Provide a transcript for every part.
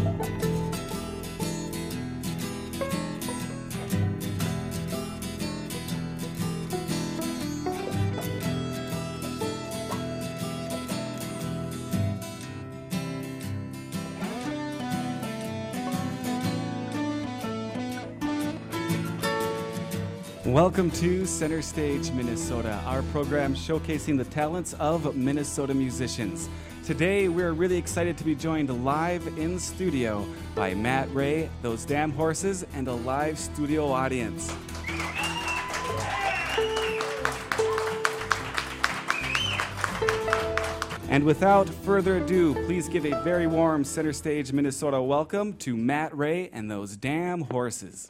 Welcome to Center Stage, Minnesota, our program showcasing the talents of Minnesota musicians. Today, we're really excited to be joined live in studio by Matt Ray, Those Damn Horses, and a live studio audience. And without further ado, please give a very warm Center Stage, Minnesota welcome to Matt Ray and Those Damn Horses.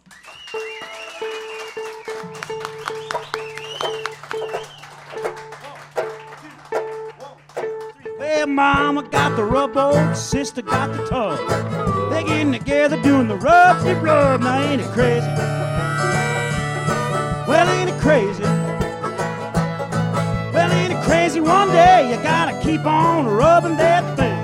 Well, mama got the rubber, sister got the tub. They getting together doing the rub-de-rub. Now ain't it crazy? Well, ain't it crazy? Well, ain't it crazy? One day you gotta keep on rubbing that thing.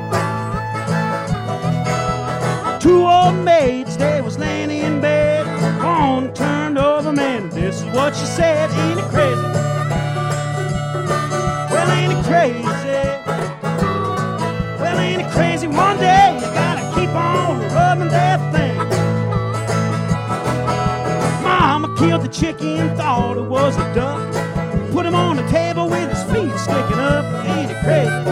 Two old maids, they was laying in bed. One turned over, man, and this is what she said. Ain't it crazy? Well, ain't it crazy? Ain't it crazy? One day you gotta keep on rubbing that thing. Mama killed the chicken, thought it was a duck. Put him on the table with his feet sticking up. Ain't it crazy?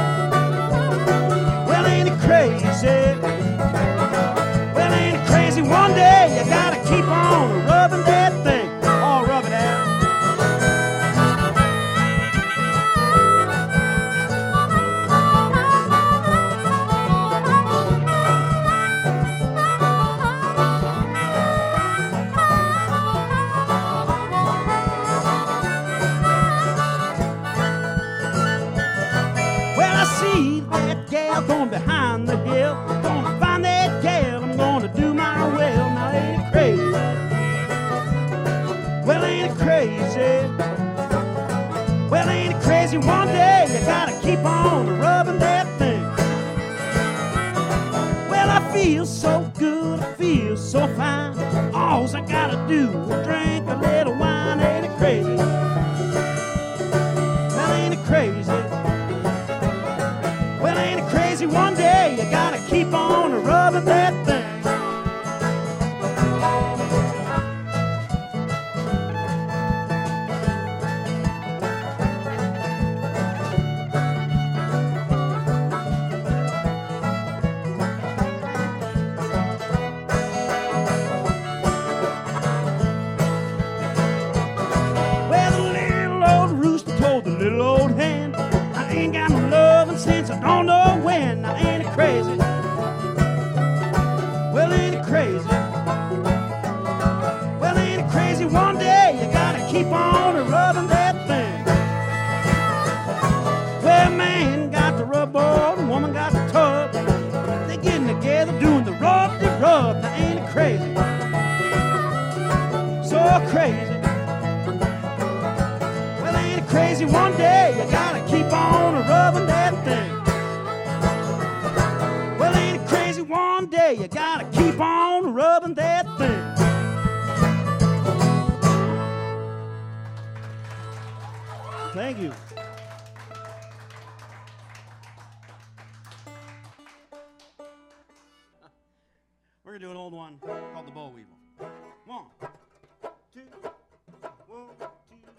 Well, ain't it crazy? Well, ain't it crazy? One day you gotta keep on rubbing that thing. Oh, rub it out. Going behind the hill, gonna find that gal, I'm gonna do my well. Now ain't it crazy? Well, ain't it crazy? Well, ain't it crazy? One day you gotta keep on rubbing that thing. Well, I feel so good, I feel so fine. All I gotta do is drink a little wine. Ain't it crazy? Well, ain't it crazy? Well, ain't it crazy? One day you gotta keep on rubbing that thing. Well, the little old rooster told the little old hen, I ain't got no loving since I don't know when. Now ain't it crazy? Well, ain't it crazy? Well, ain't it crazy? One day you gotta keep on rubbing that thing. Well, man got the rubber, the woman got the tub. They getting together doing the rub-de-rub. Now ain't it crazy? So crazy. Well, ain't it crazy? One day you gotta keep on rubbing that thing. Well, ain't it crazy? One day you gotta keep on rubbing that thing. Thank you. We're gonna do an old one called the Boll Weevil. 1, 2, 1, 2,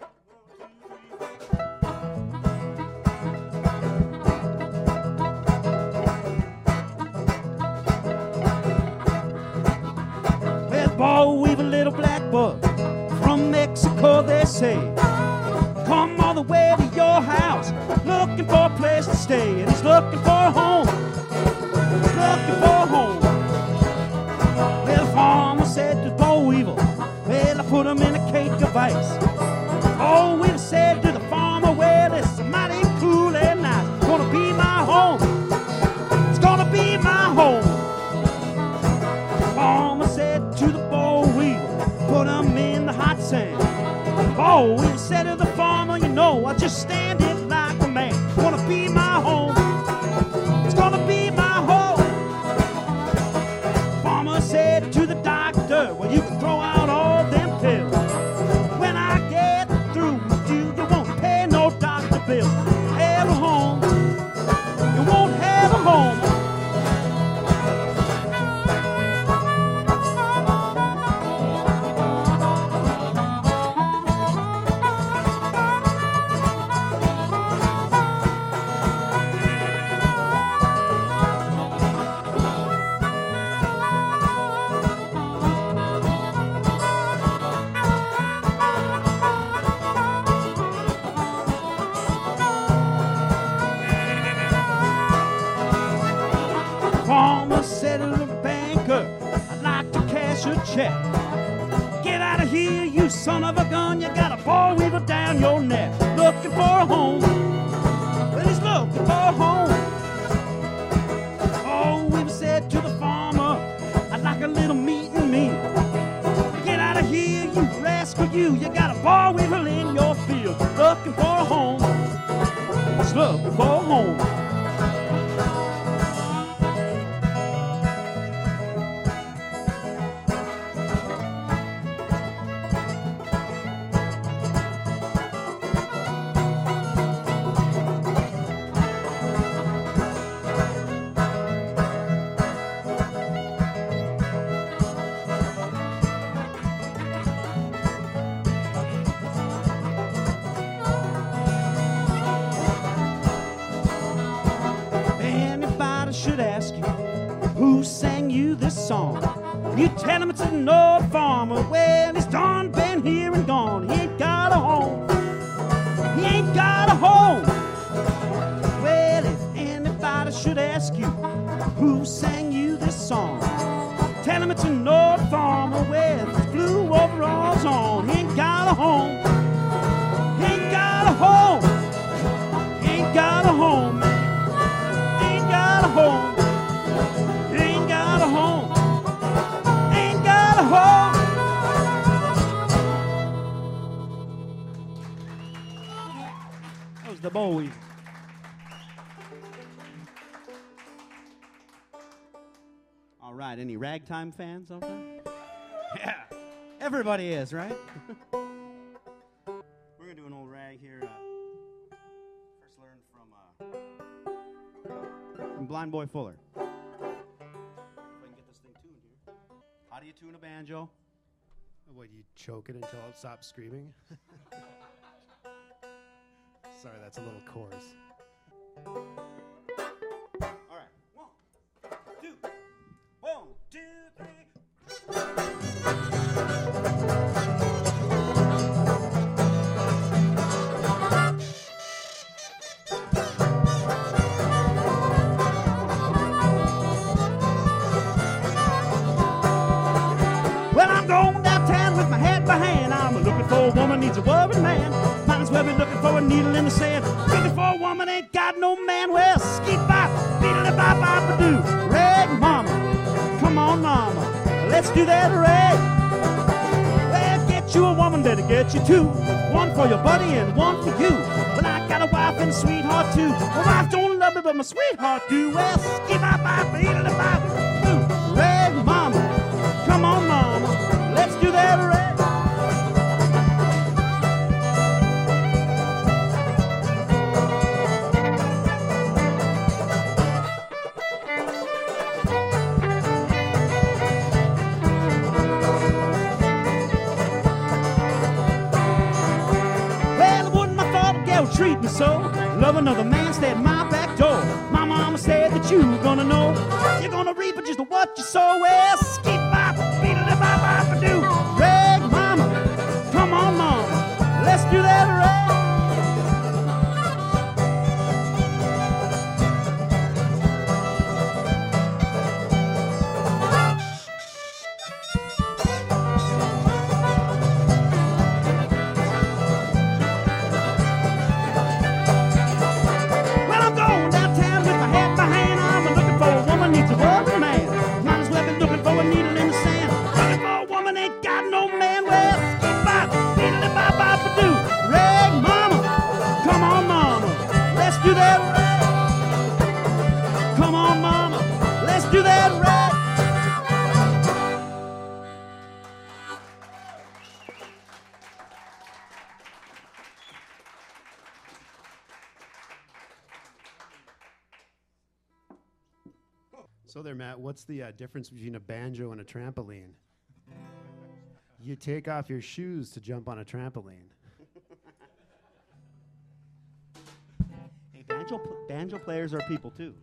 1, 2, 3. Well, Boll Weevil, little black bug from Mexico, they say. Come all the way to your house, looking for a place to stay, and he's looking for a home. He's looking for a home. Well, the farmer said to Boll Weevil, well, I put him in a cage of ice. Boll Weevil said to the farmer, well, it's mighty cool and nice. It's gonna be my home. It's gonna be my home. The farmer said to the Boll Weevil, put him in the hot sand. Boll Weevil said to the farmer, you know, I just stand it like a man. It's gonna be my home. It's gonna be my home. check. Get out of here, you son of a gun. You got a boll weevil down your neck. Looking for a home. Well, he's looking for a home. Boll weevil said to the farmer, I'd like a little meat and me. Get out of here, you rascal, you. You got a boll weevil in your field. Looking for a home. He's looking for a home. Who sang you this song? You tell him it's an old farmer. Well, he's done been here and gone. He ain't got a home. He ain't got a home. Well, if anybody should ask you who sang you this song, tell him it's an old farmer with his blue overalls on. He ain't got a home. He ain't got a home. He ain't got a home. He ain't got a home. The boll weevil. All right, any ragtime fans out there? Yeah, everybody is, right? We're gonna do an old rag here. First learned from Blind Boy Fuller. If I can get this thing tuned here. How do you tune a banjo? What, you choke it until it stops screaming? Sorry, that's a little coarse. All right. 1, 2, 1, 2, 3. Well, I'm going downtown with my hat by hand. I'm looking for a woman, needs a worried man. Might as well be looking for a needle in the sand. Looking for a woman, ain't got no man. Well, skeet bop, beedle bop bop a doo. Rag mama, come on mama, let's do that rag. Well, get you a woman that'll get you two. One for your buddy and one for you. Well, I got a wife and a sweetheart too. My wife don't love me, but my sweetheart do. Well, skeet bop bop, beedle bop doo. Rag mama, come on mama, let's do that rag. Treat me so. Love another man, stay at my back door. My mama said that you gonna know. You're gonna reap just what you sow. Well, skip bop, beedle bop bop a doo. Rag mama, come on mama, let's do that rag. So there, Matt, what's the difference between a banjo and a trampoline? You take off your shoes to jump on a trampoline. Hey, banjo players are people too.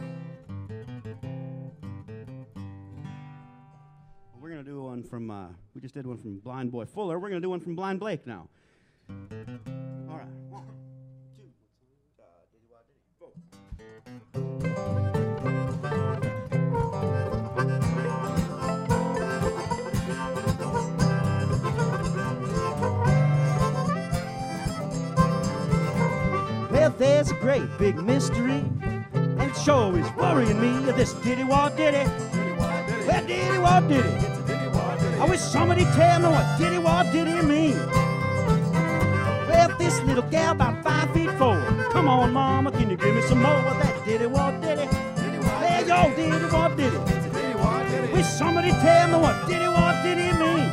We're going to do one from, we just did one from Blind Boy Fuller. We're going to do one from Blind Blake now. All right. 1, 2, there's a great big mystery, and it sure is worrying me. This diddy-wah diddy. Well, diddy-wah diddy. I wish somebody tell me what diddy-wah diddy mean. Well, this little gal about 5'4". Come on, mama, can you give me some more of that diddy-wah diddy? Well, yo, diddy-wah diddy. Wish somebody tell me what diddy-wah diddy mean.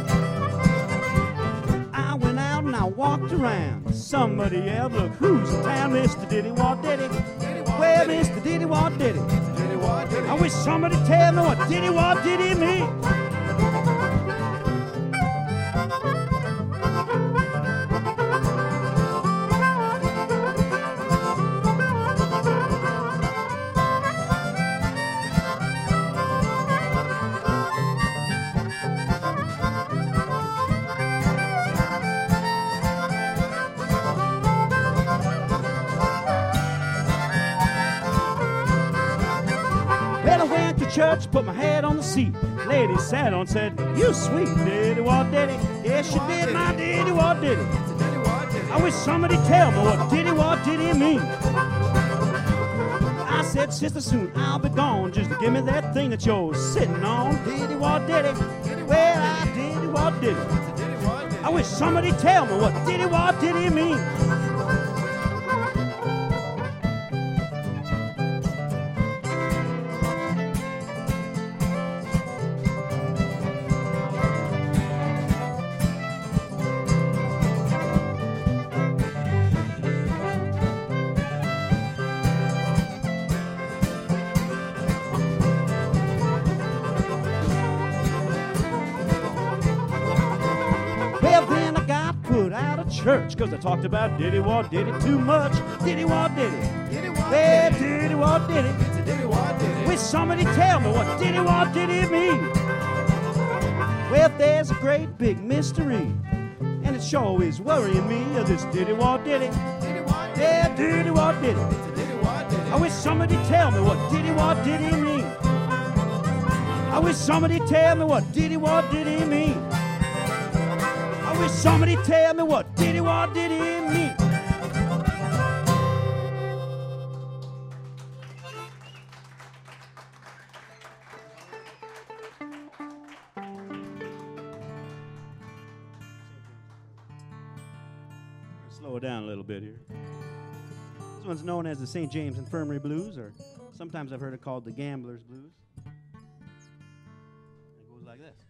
I went out and I walked around. Somebody yelled, look, who's in town? Mr. Diddy-wah diddy. Well, Mr. Diddy-wah diddy. I wish somebody tell me what diddy-wah diddy mean. Church, put my head on the seat. Lady sat on, said, you sweet diddy-wah diddy. Yes, she did, my diddy-wah diddy. I wish somebody tell me what diddy-wah diddy mean. I said, sister, soon I'll be gone. Just to give me that thing that you're sitting on. Diddy-wah diddy. Well, I diddy-wah diddy. I wish somebody tell me what diddy-wah diddy mean. Church, cause I talked about diddy-wah diddy too much. Diddy-wah diddy. Well, diddy-wah diddy. Wish somebody tell me what diddy-wah diddy mean. Well, there's a great big mystery, and it sure is worrying me. This diddy-wah diddy. Yeah, diddy-wah diddy. I wish somebody tell me what diddy-wah diddy mean. I wish somebody tell me what diddy-wah diddy mean. I wish somebody tell me what diddy-wah diddy mean. Slow it down a little bit here. This one's known as the St. James Infirmary Blues, or sometimes I've heard it called the Gambler's Blues. It goes like this.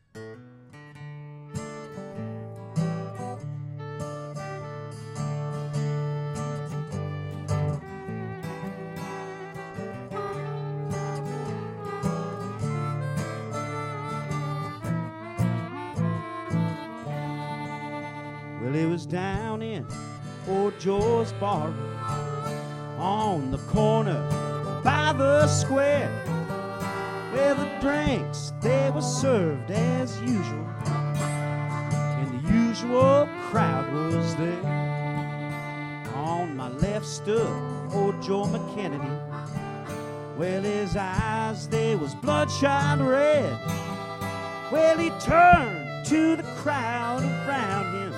Well, it was down in old Joe's bar on the corner by the square, where the drinks, they were served as usual, and the usual crowd was there. On my left stood old Joe McKennedy. Well, his eyes, they was bloodshot red. Well, he turned to the crowd around him.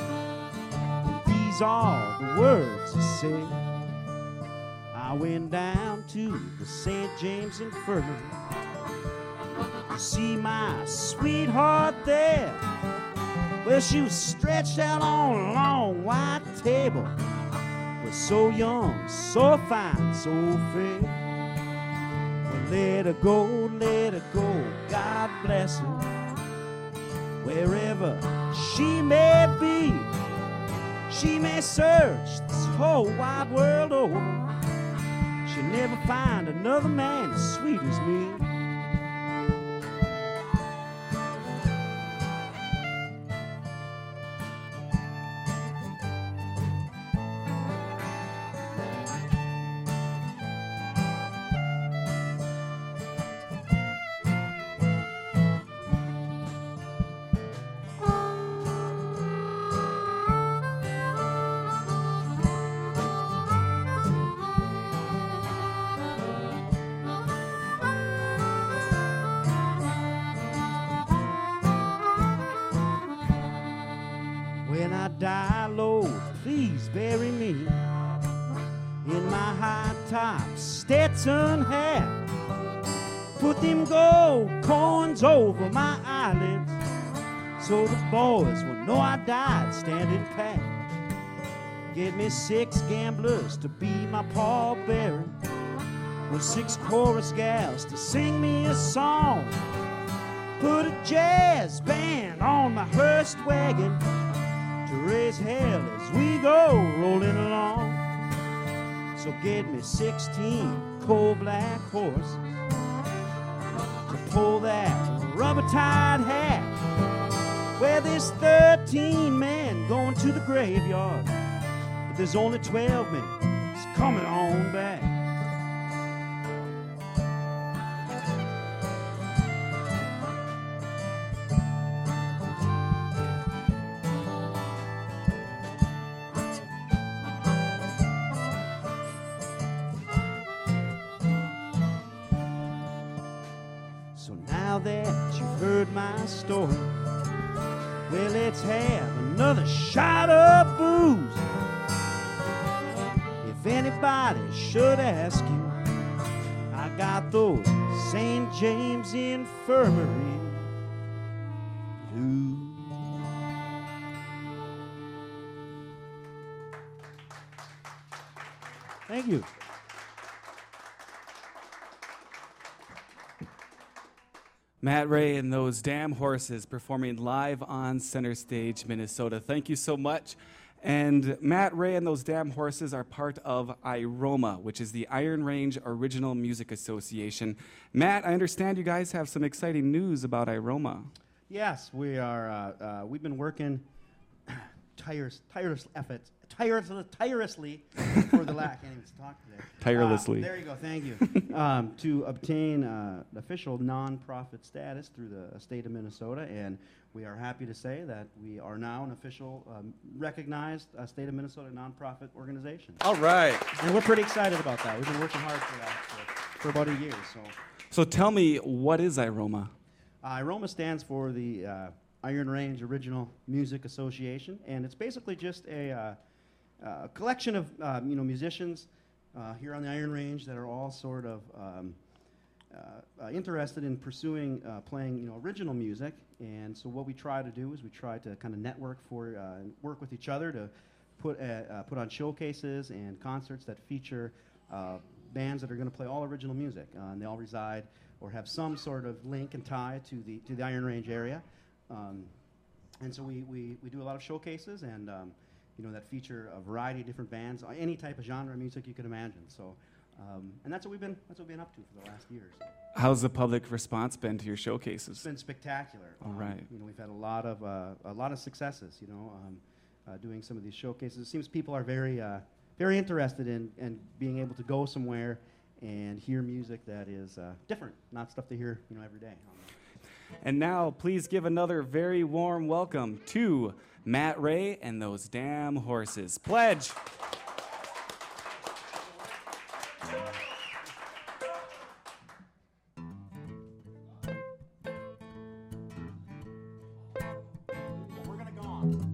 These are the words he said. I went down to the St. James Infirmary to see my sweetheart there. Well, she was stretched out on a long white table, was so young, so fine, so fair. Well, let her go, God bless her, wherever she may be. She may search this whole wide world over, she'll never find another man as sweet as me. When I die, Lord, please bury me in my high top Stetson hat. Put them gold coins over my eyelids so the boys will know I died standing pat. Get me 6 gamblers to be my pallbearer, with 6 chorus gals to sing me a song. Put a jazz band on my hearse wagon to raise hell as we go rolling along. So get me 16 coal-black horses to pull that rubber-tied hat. Well, there's 13 men going to the graveyard, but there's only 12 men that's coming on back. So now that you've heard my story, well, let's have another shot of booze. If anybody should ask you, I got those St. James Infirmary blues. Thank you. Matt Ray and those damn horses performing live on Center Stage, Minnesota. Thank you so much. And Matt Ray and those damn horses are part of IROMA, which is the Iron Range Original Music Association. Matt, I understand you guys have some exciting news about IROMA. Yes, we are. We've been working tirelessly for the last. I can't even talk today. Tirelessly. There you go. Thank you. To obtain official nonprofit status through the state of Minnesota, and we are happy to say that we are now an official, recognized state of Minnesota nonprofit organization. All right. And we're pretty excited about that. We've been working hard for that for about a year. So tell me, what is IROMA? IROMA stands for the Iron Range Original Music Association, and it's basically just a collection of musicians here on the Iron Range that are all sort of interested in pursuing playing original music. And so what we try to do is we try to kind of network for work with each other to put on showcases and concerts that feature bands that are going to play all original music, and they all reside or have some sort of link and tie to the Iron Range area. And so we do a lot of showcases and that feature a variety of different bands, any type of genre of music you can imagine. So, and that's what we've been up to for the last year. So. How's the public response been to your showcases? It's been spectacular. All right. We've had a lot of successes. Doing some of these showcases. It seems people are very interested in being able to go somewhere and hear music that is different, not stuff they hear every day. And now, please give another very warm welcome to Matt Ray and those damn horses. Pledge. We're gonna go on.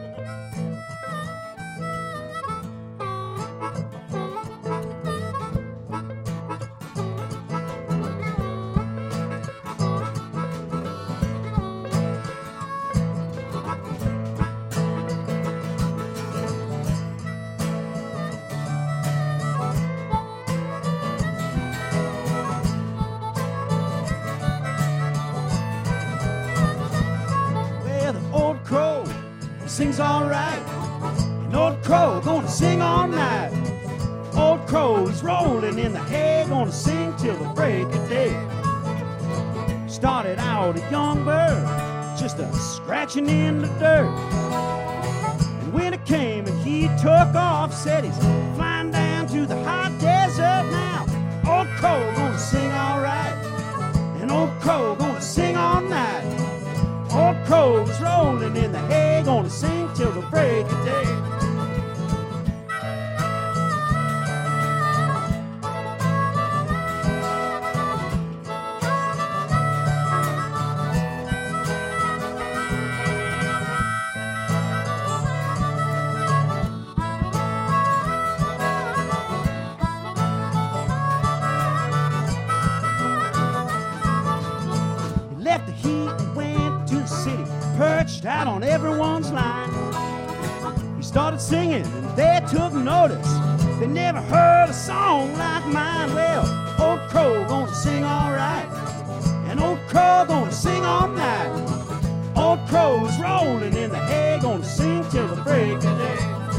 Sings all right, and Old Crow gonna sing all night. Old Crow, he's rolling in the hay, gonna sing till the break of day. Started out a young bird, just a scratching in the dirt. And when it came and he took off, said he's flying down to the hot desert now. Old Crow gonna sing all right, and Old Crow gonna sing all night. Old Crow's rolling in the hay, gonna sing till the break of day. stretched out on everyone's line. He started singing and they took notice. They never heard a song like mine. Well, Old Crow gonna sing all right, and Old Crow gonna sing all night. Old Crow's rolling in the hay, gonna sing till the break of day.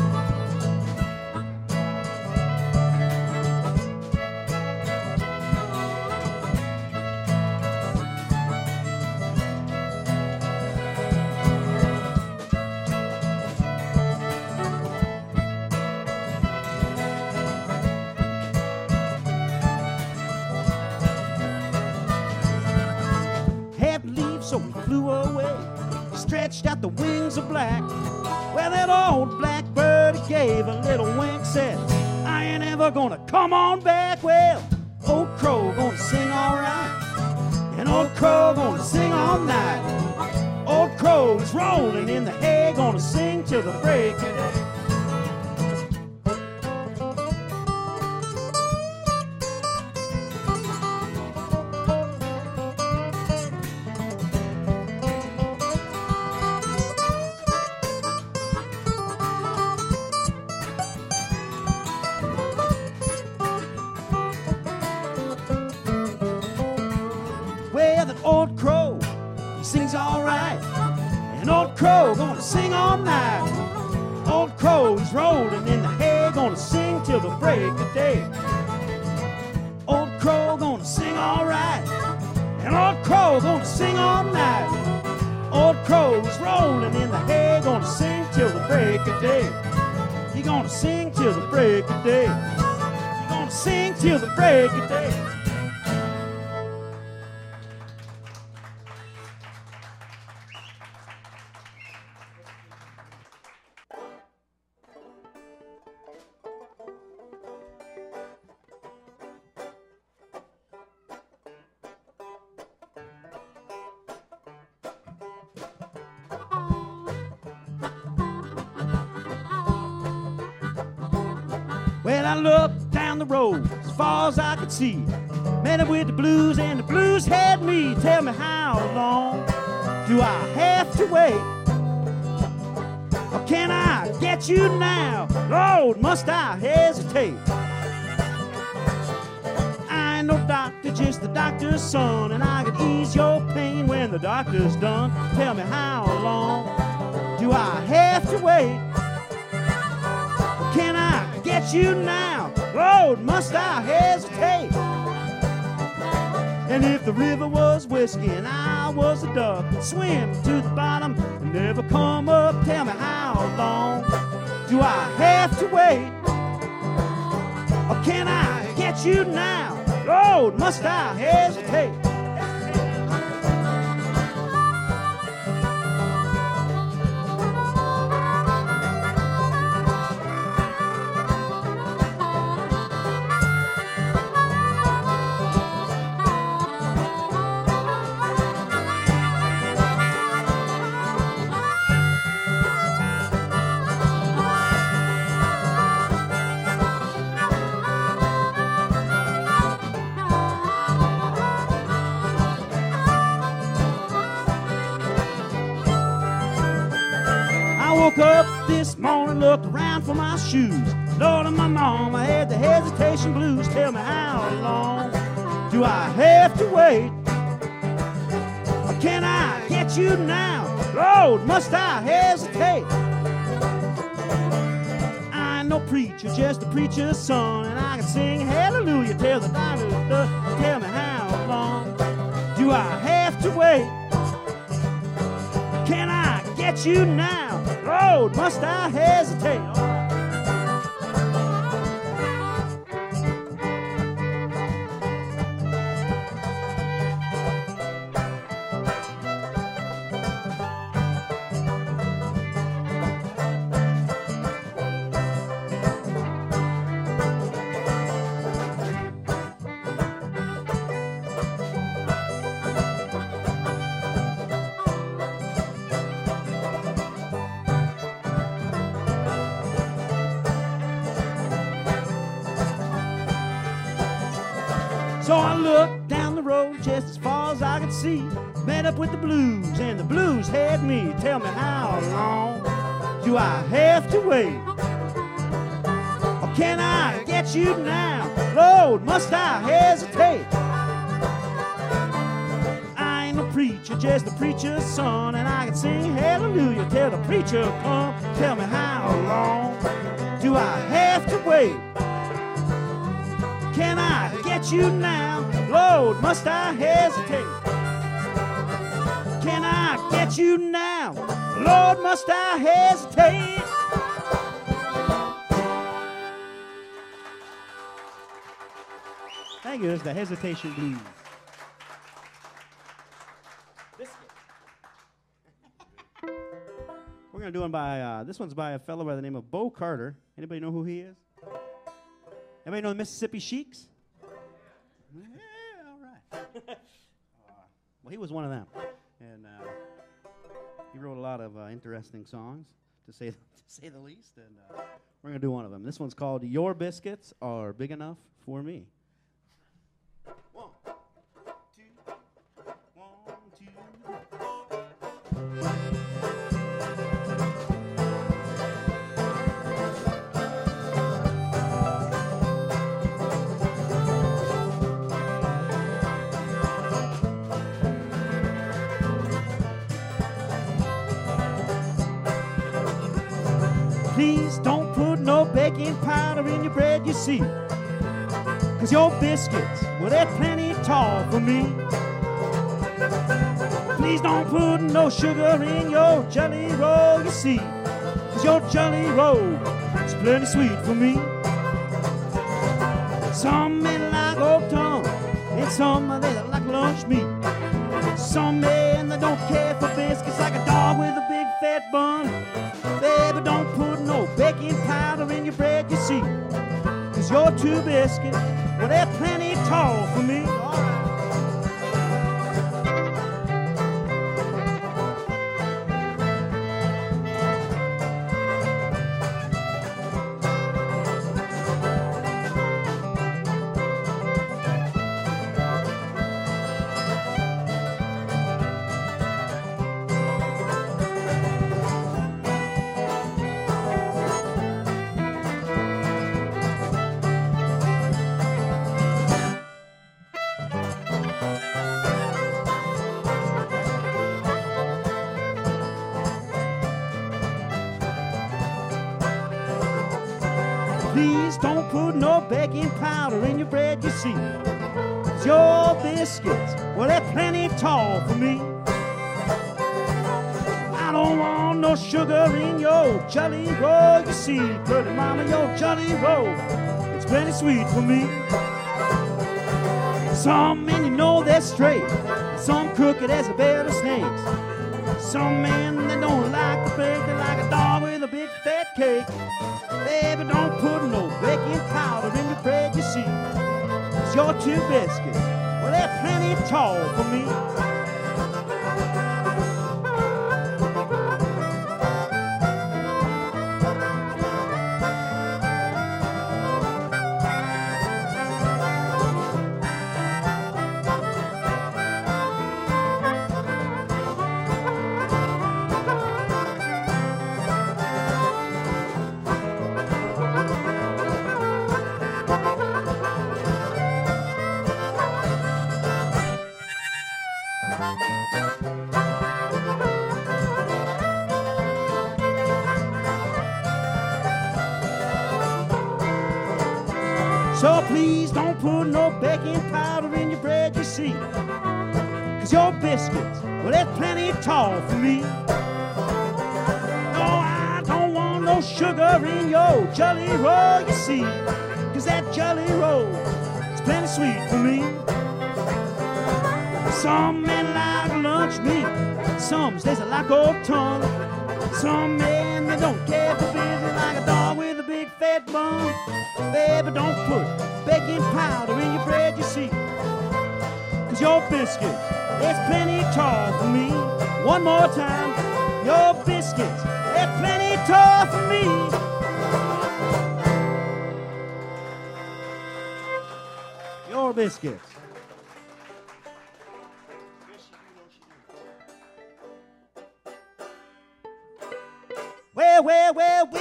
So he flew away, stretched out the wings of black. Well, that old blackbird gave a little wink, said, I ain't ever gonna come on back. Well, Old Crow gonna sing all right, and Old Crow gonna sing all night. Old Crow's rolling in the hay, gonna sing till the break of day. Well, that Old Crow, he sings all right, and Old Crow gonna sing all night. Old Crow's rolling in the hay, gonna sing till the break of day. Old Crow gonna sing all right, and Old Crow gonna sing all night. Old Crow's rolling in the hay, gonna sing till the break of day. He gonna sing till the break of day. He gonna sing till the break of day. Well, I looked down the road as far as I could see, met up with the blues and the blues had me. Tell me, how long do I have to wait? Or can I get you now? Lord, must I hesitate? I ain't no doctor, just the doctor's son, and I could ease your pain when the doctor's done. Tell me, how long do I have to wait? Or can I get you now? Lord, must I hesitate? And if the river was whiskey and I was a duck, and swim to the bottom and never come up, tell me, how long do I have to wait? Or can I get you now? Lord, must I hesitate? Woke up this morning, looked around for my shoes. Lord and my mom, I had the hesitation blues. Tell me, how long do I have to wait? Or can I get you now? Lord, must I hesitate? I ain't no preacher, just a preacher's son, and I can sing hallelujah till the doctor's done. Tell me, how long do I have to wait? Can I get you now? Lord, must I hesitate? So I looked down the road just as far as I could see. Met up with the blues, and the blues had me. Tell me, how long do I have to wait? Or can I get you now? Lord, must I hesitate? I ain't no preacher, just a preacher's son, and I can sing hallelujah till the preacher come. Tell me, how long do I have to wait? Can I get you now? Lord, must I hesitate? Can I get you now? Lord, must I hesitate? Thank you. It's the Hesitation Blues. We're going to do one by, this one's by a fellow by the name of Bo Carter. Anybody know who he is? Anybody know the Mississippi Sheiks? Yeah, all right. Well, he was one of them. And he wrote a lot of interesting songs, to say the least. And we're going to do one of them. This one's called Your Biscuits Are Big Enough for Me. One, two, one, two. Please don't put no baking powder in your bread, you see. 'Cause your biscuits, well, they're plenty tall for me. Please don't put no sugar in your jelly roll, you see. 'Cause your jelly roll is plenty sweet for me. Some men like old tongue, and some they like lunch meat. Some men that don't care for biscuits like a dog with a big fat bun. Baby, don't put no baking powder in your bread, you see. 'Cause your two biscuits, well, they're plenty tall for me. All right. Please don't put no baking powder in your bread, you see. 'Cause your biscuits, well, they're plenty tall for me. I don't want no sugar in your jelly roll, you see. Pretty mama, your jelly roll, it's plenty sweet for me. Some men, you know, they're straight. Some crooked as a bed of snakes. Some men, they don't like the bake, they like a dog with a big fat cake. Baby, don't put no baking powder in your bread, you see. 'Cause your two biscuits, well, they're plenty tall for me. So please don't put no baking powder in your bread, you see. 'Cause your biscuits, well, they're plenty tall for me. No, I don't want no sugar in your jelly roll, you see. 'Cause that jelly roll is plenty sweet for me. Some men like lunch meat, some they like old tongue. Some men, they don't care for business like a dog with a big fat bun. Baby, don't put baking powder in your bread, you see. 'Cause your biscuits, it's plenty tall for me. One more time, your biscuits, they're plenty tall for me. Your biscuits.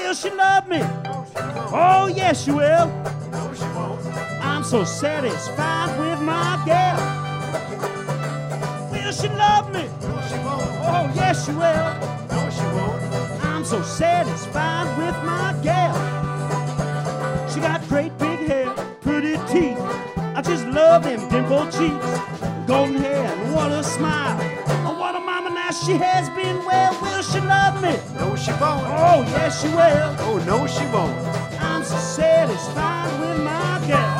Will she love me? Oh, yes, she will. No, she won't. I'm so satisfied with my gal. Will she love me? No, she won't. Oh, yes, she will. No, she won't. I'm so satisfied with my gal. She got great big hair, pretty teeth. I just love them dimpled cheeks. Golden hair, and what a smile. Oh, what a mama now she has been. Well, will she love me? No, she won't. Oh, yes, she will. Oh, no, she won't. I'm so satisfied with my gal.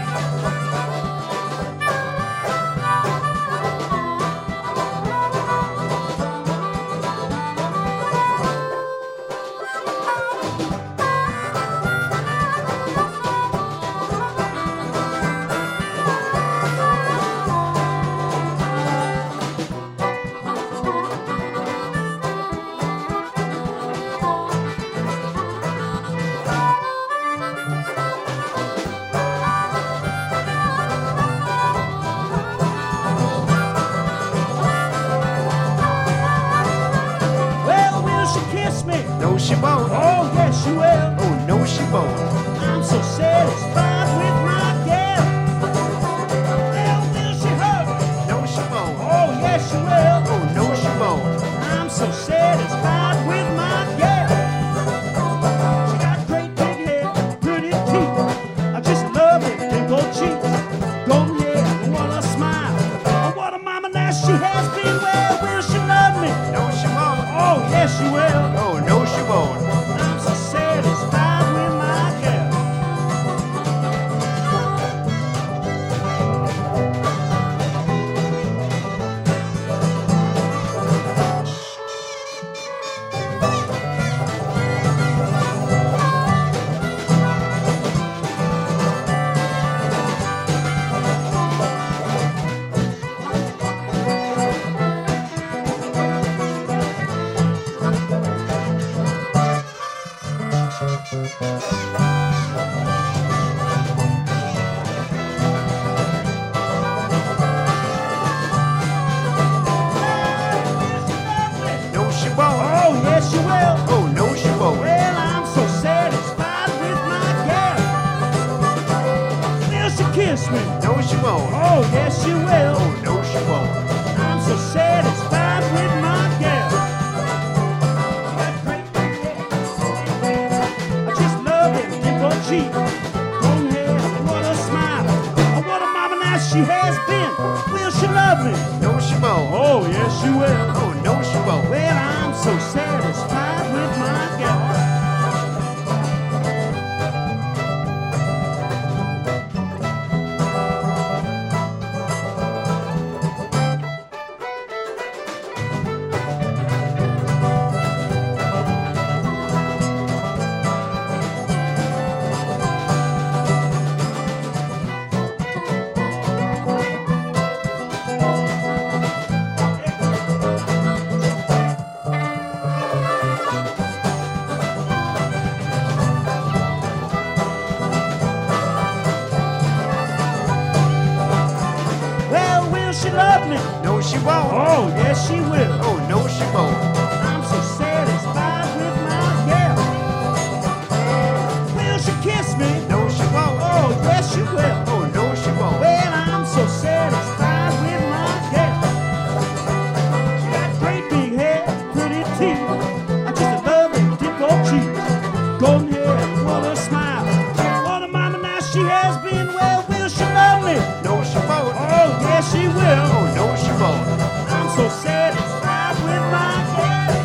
Well, will she kiss me? No, she won't. Oh, yes, she will. Oh, no, she won't. I'm so satisfied with my gal. Well, will she hug me? No, she won't. Oh, yes, she will. Oh, no, she won't. I'm so satisfied with my gal. She got great big hair, pretty teeth. I just love it, dimpled cheeks. Golden hair, and what a smile. Oh, what a mama now she has been. Well, will she love me? No, she won't. Oh, yes, she will. Oh, no, she won't. I'm so satisfied with my gal. No, she won't. Oh, yes, she will. Oh, no, she won't. Well, I'm so satisfied with my gal. Will she kiss me? No, she won't. Oh, yes, she will. Oh, no, she won't. I'm so satisfied with my gal. She got great big hair. I just love it, dimpled cheek. Golden hair, what a smile. Oh, what a mama now she has been. Will she love me? No, she won't. Oh, yes, she will. Oh, no, she won't. Well, I'm so satisfied with my gal. Well, will she love me? No, she won't. Oh, yes, she will. Oh, no, she won't. I'm so satisfied with my gal. Will she kiss me? No, she won't. Oh, yes, she will. Oh, no, she won't. Well, I'm so satisfied with my gal. She got great big hair, pretty teeth. I just love it, dimpled cheeks. Golden hair, what a smile. What a mama now she has been. Well, will she love me? No, she won't. Oh, yes, she will. Oh, no, she won't. I'm so satisfied with my gal.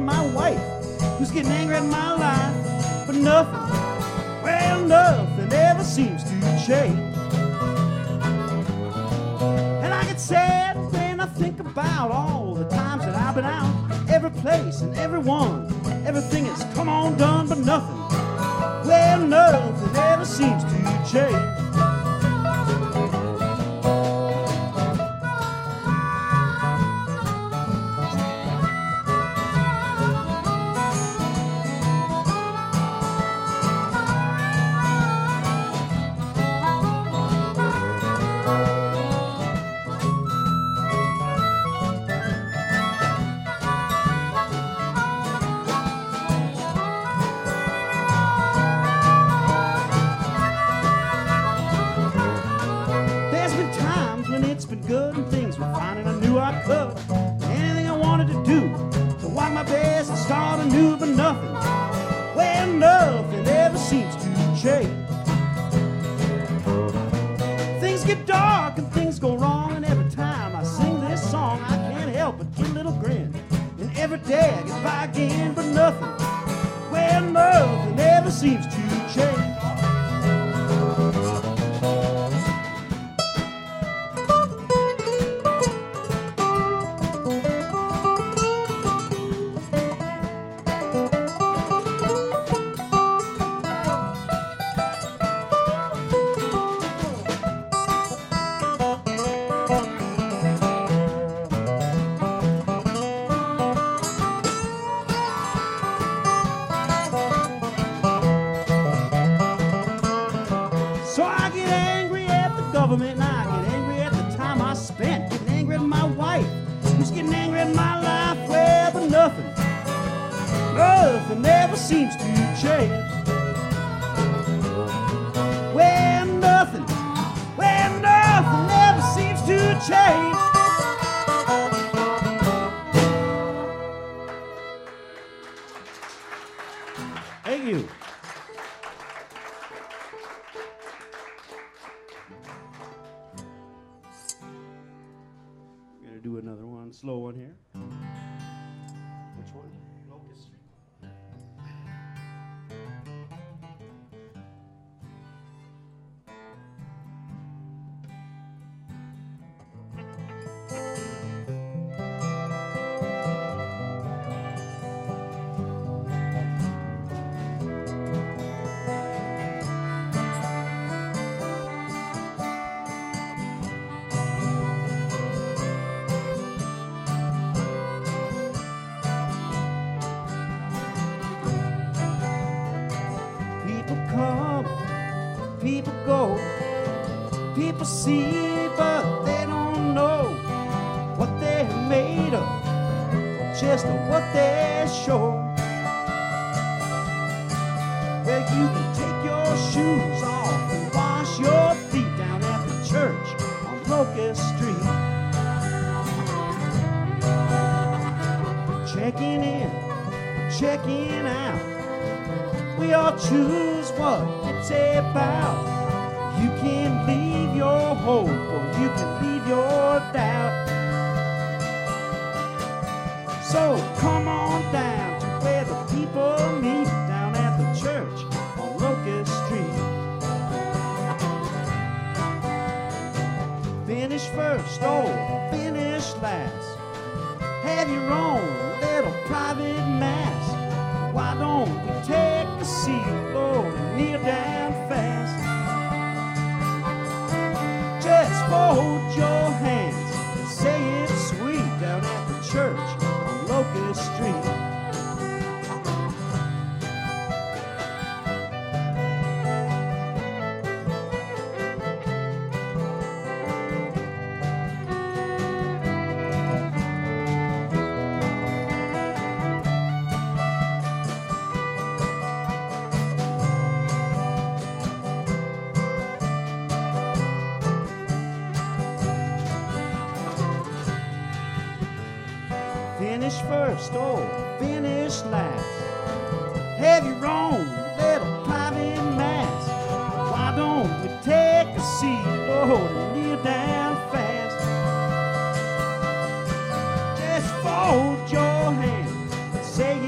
my wife, who's getting angry at my life, but nothing, well, nothing ever seems to change. And I get sad when I think about all the times that I've been out, every place and everyone, everything has come on done, but nothing, well, nothing ever seems to change. Good and things were fine and I knew I could. Anything I wanted to do to wipe my best and start anew, but nothing, well, nothing ever seems to change. Things get dark and things go wrong, and every time I sing this song I can't help but get a little grin. And every day I get by again, but nothing, well, nothing ever seems to change. So I get angry at the government, and I get angry at the time I spent getting angry at my wife, who's getting angry at my life, well, but nothing, nothing ever seems to change. Well, nothing ever seems to change. Thank you. Do another one, slow one here. Which one? Locust Street. People go, people see, but they don't know what they're made of, or just what they're shown. Well, you can take your shoes off and wash your feet down at the church on Locust Street. Checking in, checking out, we all choose what it's about. You can leave your hope or you can leave your doubt. So come on down to where the people meet, down at the church on Locust Street. Finish first or finish last, have your own little private mass. Why don't we take a seat, Lord, and kneel down fast? Just fold your hands and say it's sweet down at the church on Locust Street. Finish first or finish last, have your own little private mass. Why don't we take a seat, Lord, and kneel down fast? Just fold your hands and say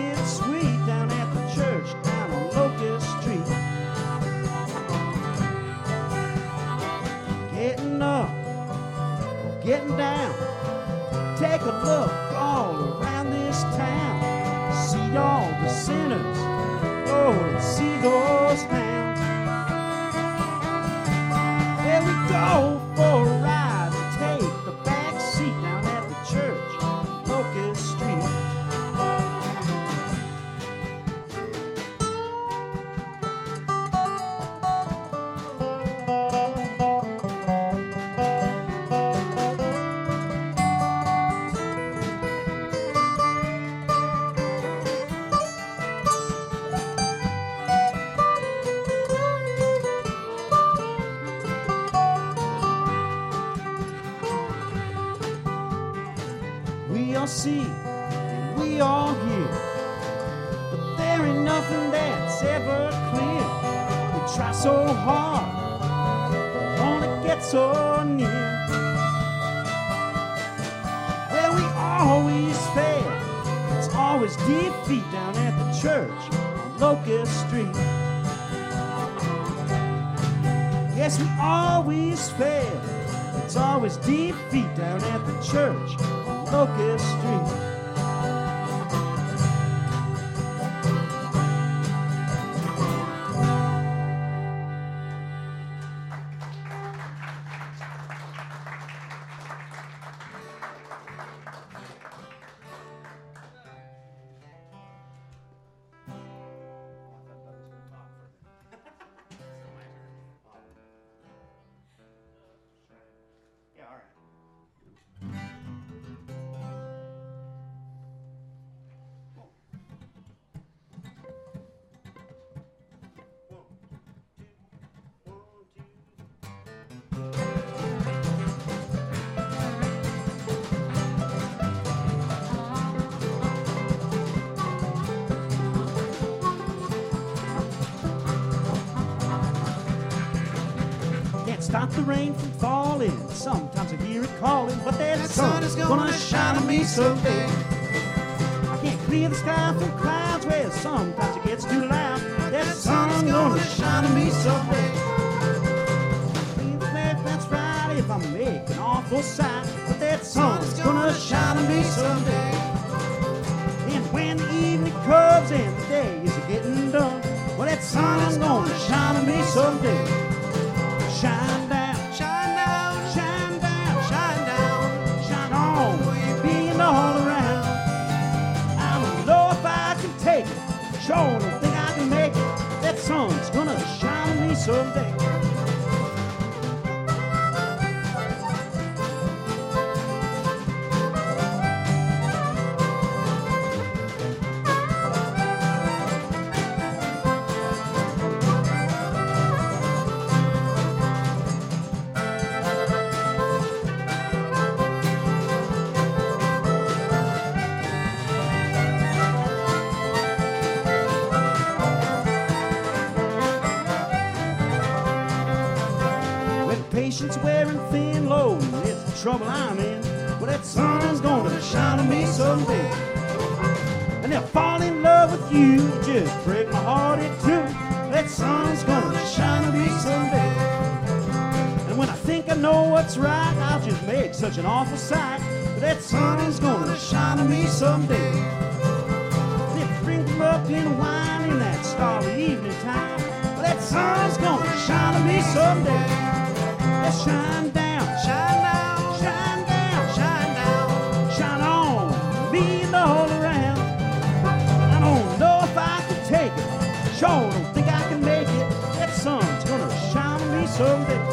sinners. Oh, let's see those hands. There we go for a ride and take the back seat down at the church, Locust Street. We all see and we all hear, but there ain't nothing that's ever clear. We try so hard, but only get so near. Where we always fail, it's always defeat down at the church on Locust Street. Yes, we always fail, it's always defeat down at the church on Locust Street. Stop the rain from falling. Sometimes I hear it calling, but that sun is gonna shine on me someday. I can't clear the sky from clouds. Well, sometimes it gets too loud. That sun's gonna shine on me someday. That's right if I make an awful sight, but that sun's gonna shine on me someday. And when the evening comes and the day is getting done, well, that sun's gonna shine on me someday. Shine down, shine down, shine down, shine down, shine on, being all around. I don't know if I can take it, sure don't think I can make it. That sun's gonna shine on me someday. Patience wearing thin, low, it's the trouble I'm in. Well, that sun's gonna shine on me someday. And they'll fall in love with you, just break my heart in two. That sun's gonna shine on me someday. And when I think I know what's right, I'll just make such an awful sight. But that sun is gonna shine on me someday. And if you drink them up in wine in that starry evening time, well, that sun's gonna shine on me someday. Shine down, shine down, shine down, shine down, shine on, being all around. I don't know if I can take it, sure don't think I can make it. That sun's gonna shine on me someday.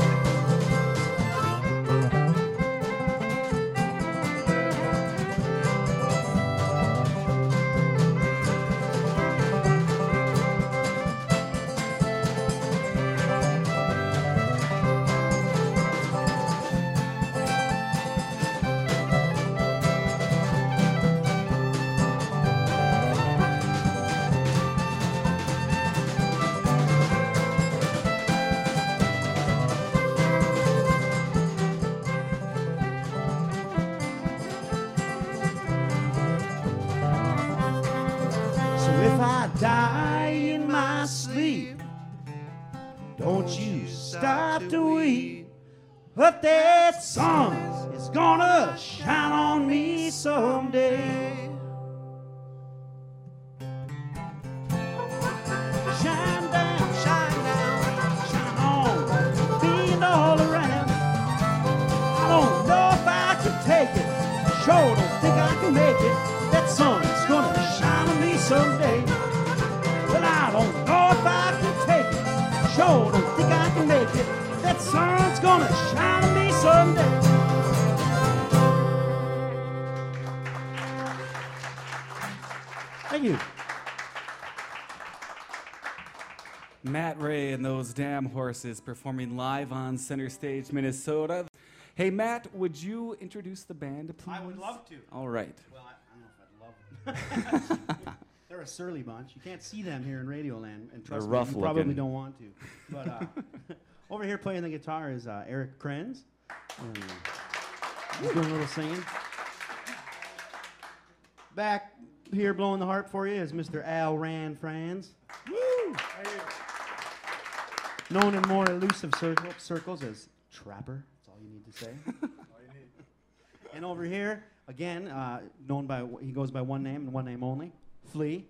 Die in my sleep, don't you stop to weep, but that sun is gonna shine on me someday. day. Well, I don't know if I can take it. Sure don't think I can make it. That sun's gonna shine on me someday. Thank you. Matt Ray and those damn horses performing live on Center Stage, Minnesota. Hey, Matt, would you introduce the band, please? I would love to. All right. Well, I don't know if I'd love them. They're a surly bunch. You can't see them here in Radioland, and trust They're me, rough you probably looking. don't want to. But over here playing the guitar is Eric Krenz. And, he's doing a little singing. Back here blowing the harp for you is Mr. Al Rand Franz. Woo! Known in more elusive circles as Trapper. That's all you need to say. And over here, again, he goes by one name and one name only, Flea.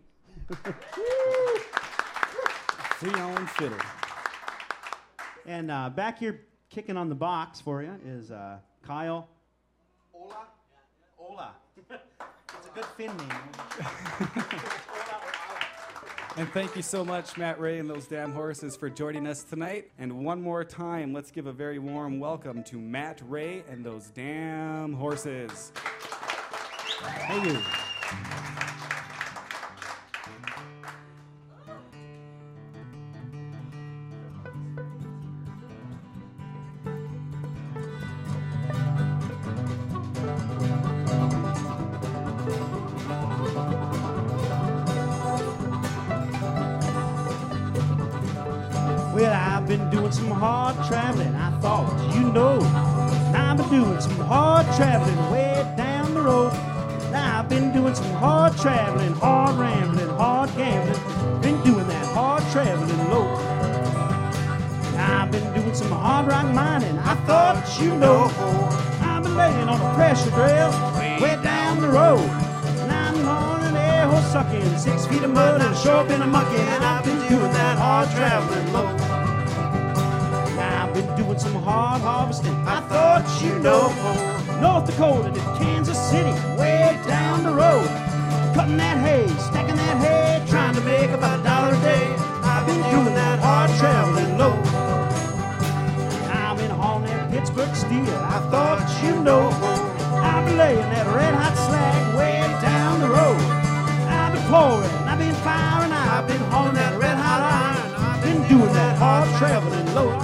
Flea on fiddle. And back here kicking on the box for you is Kyle. Ola? Ola. It's a good Finn name. And thank you so much, Matt Ray and those damn horses, for joining us tonight. And one more time, let's give a very warm welcome to Matt Ray and those damn horses. Thank you. Well, I've been doing some hard traveling, I thought you know. I've been doing some hard traveling way down the road. Now I've been doing some hard traveling, hard rambling, hard gambling. Been doing that hard traveling low. I've been doing some hard rock mining, I thought you know. I've been laying on a pressure drill way down the road. And I'm on an air hole sucking 6 feet of mud and sure been a monkey. And I've been doing that hard traveling low. I've been doing some hard harvesting, I thought you know. North Dakota to Kansas City, way down the road. Cutting that hay, stacking that hay, trying to make about $1 a day. I've been doing that hard traveling low. I've been hauling that Pittsburgh steel, I thought you know. I've been laying that red hot slag way down the road. I've been pouring, I've been firing, I've been hauling that red hot iron. I've been doing that hard traveling low.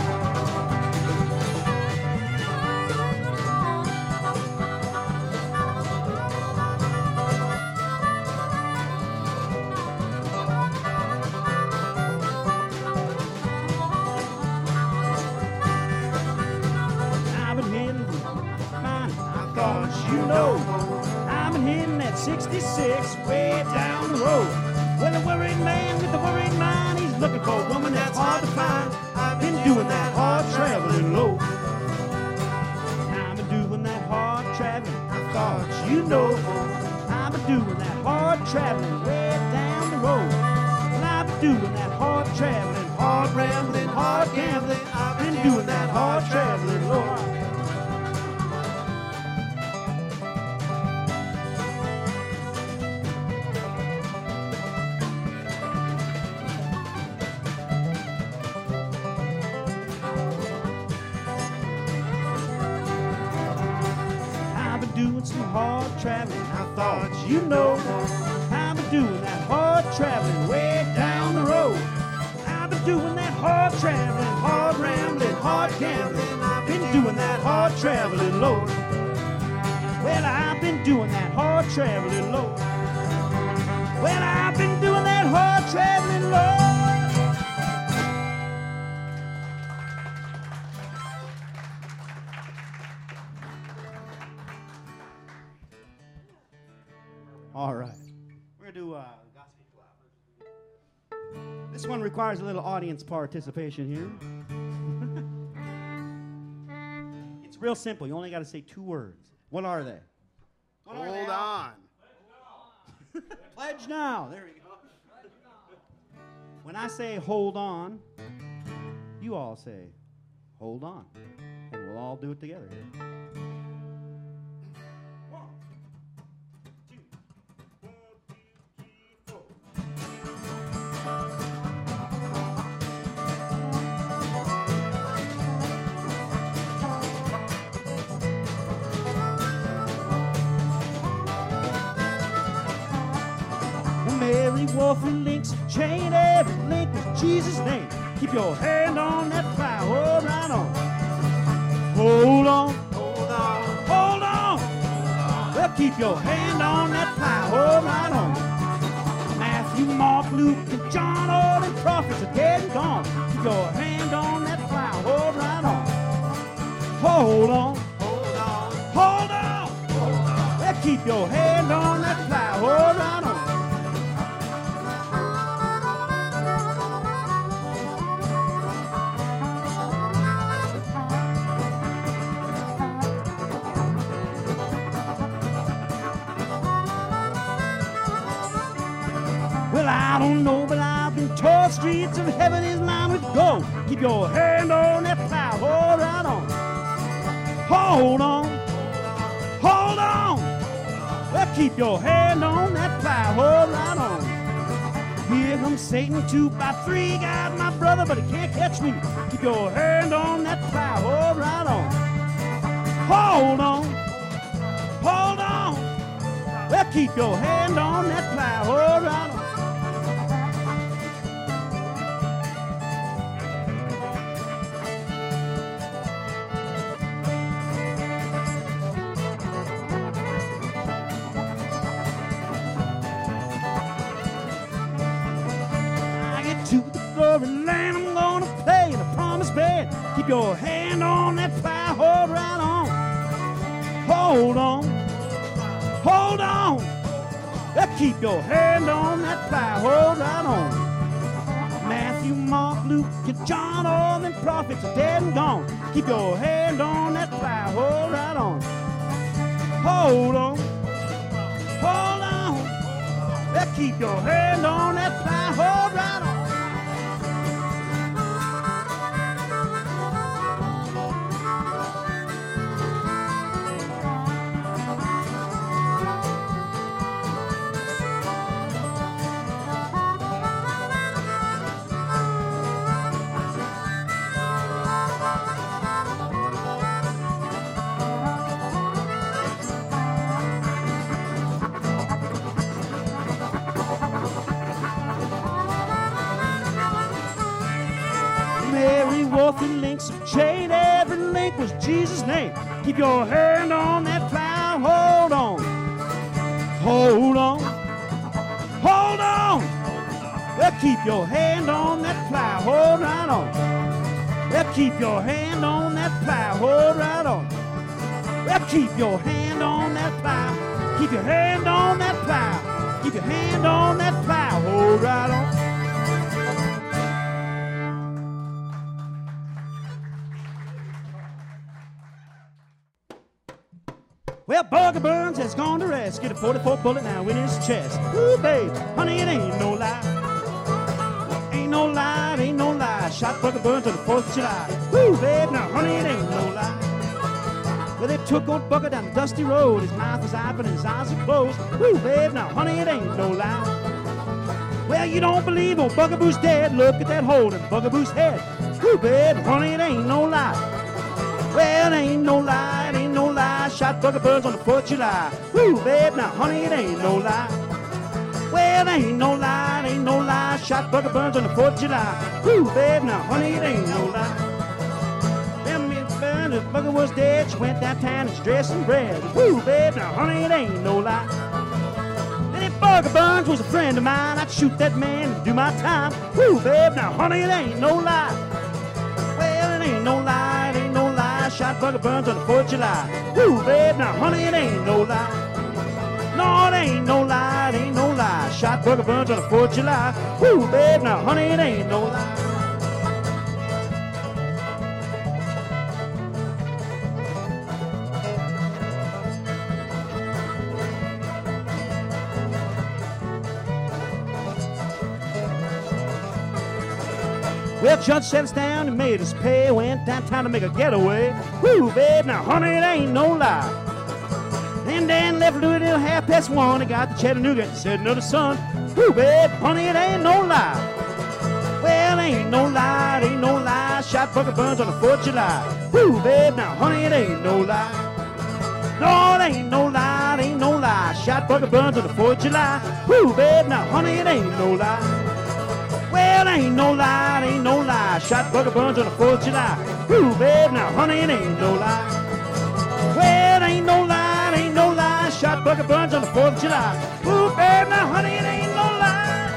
I've been hitting that 66 way down the road. Well, a worried man with a worried mind, he's looking for a woman that's hard to find. I've been doing that hard traveling low. I've been doing that hard traveling, I thought you know. I've been doing that hard traveling way down the road. Well, I've been doing that hard traveling, hard rambling, hard gambling. I've been doing that hard traveling low. Doing some hard traveling, I thought you know. I've been doing that hard traveling way down the road. I've been doing that hard traveling, hard rambling, hard gambling. I've been doing that hard traveling low. Well, I've been doing that hard traveling low. Well, I've been doing that hard traveling low. All right. We're going to do Godspeed Flowers. This one requires a little audience participation here. It's real simple. You only got to say 2 words. What are they? Hold on. Pledge now. There we go. When I say hold on, you all say hold on. And we'll all do it together here. 1, 2, 1, 2, 3, 4. Mary wore 3 links of chain, every link was Jesus' name. Keep your hand on that plow, hold right on. Hold on, hold on, hold on. Well, keep your hand on that plow, hold right on. Matthew, Mark, Luke, and John, all the prophets are dead and gone. Keep your hand on that plow, hold right on. Hold on, hold on, hold on. Well, keep your hand on that plow, hold right on. Well, I don't know, but I've been told streets of heaven is lined with gold. Keep your hand on that plow, hold right on. Hold on, hold on. Well, keep your hand on that plow, hold right on. Here comes Satan, 2 by 3, got my brother, but he can't catch me. Keep your hand on that plow, hold right on. Hold on, hold on. Well, keep your hand on that plow, hold right on. To the glory land, I'm gonna play in the promised bed. Keep your hand on that plow, hold right on. Hold on, hold on. Well, keep your hand on that plow, hold right on. Matthew, Mark, Luke, and John, all them prophets are dead and gone. Keep your hand on that plow, hold right on. Hold on, hold on. Well, keep your hand on that plow, hold right on. Mary wore 3 links of chain, every link was Jesus' name. Keep your hand on that plow, hold on. Hold on, hold on. Well, keep your hand on that plow, hold right on. Well, keep your hand on that plow, hold right on. Well, keep your hand on that plow. Keep your hand on that plow. Keep your hand on that plow, hold right on. Well, Bugger Burns has gone to rest. Get a 44 bullet now in his chest. Ooh, babe, honey, it ain't no lie. Ain't no lie, it ain't no lie. Shot Bugger Burns on the 4th of July. Ooh, babe, now, honey, it ain't no lie. Well, they took old Bugger down the dusty road. His mouth was open and his eyes were closed. Ooh, babe, now, honey, it ain't no lie. Well, you don't believe old Bugaboo's dead. Look at that hole in Bugaboo's head. Ooh, babe, honey, it ain't no lie. Well, it ain't no lie, it ain't no lie. Shot Bugger Burns on the 4th of July. Woo, babe, now, honey, it ain't no lie. Well, it ain't no lie, it ain't no lie. Shot Bugger Burns on the 4th of July. Woo, babe, now, honey, it ain't no lie. Then Miss Burns, if Bugger was dead, she went downtown and she dressed in red. Woo, babe, now, honey, it ain't no lie. Then if Bugger Burns was a friend of mine, I'd shoot that man and do my time. Woo, babe, now, honey, it ain't no lie. Well, it ain't no lie, it ain't no lie. Shot Bugger Burns on the 4th of July. Woo, babe, now, honey, it ain't no lie. No, it ain't no lie, it ain't no lie. Shot Bugger Burns on the 4th of July. Woo, babe, now, honey, it ain't no lie. Well, Judge set us down and made us pay. Went downtown to make a getaway. Woo, babe, now, honey, it ain't no lie. And then left Louisville 1:30. He got to Chattanooga and said another son. Woo, babe, honey, it ain't no lie. Well, it ain't no lie, it ain't no lie. Shot Bugger Burns on the 4th of July. Woo, babe, now, honey, it ain't no lie. No, it ain't no lie, it ain't no lie. lie. Shot Bugger Burns on the 4th of July. Woo, babe, now honey, it ain't no lie. Well, ain't no lie, ain't no lie. Shot Bugger Burns on the 4th of July. Woo, babe, now honey, it ain't no lie. Well, ain't no lie, ain't no lie. Shot Bugger Burns on the 4th of July. Woo, babe, now honey, it ain't no lie.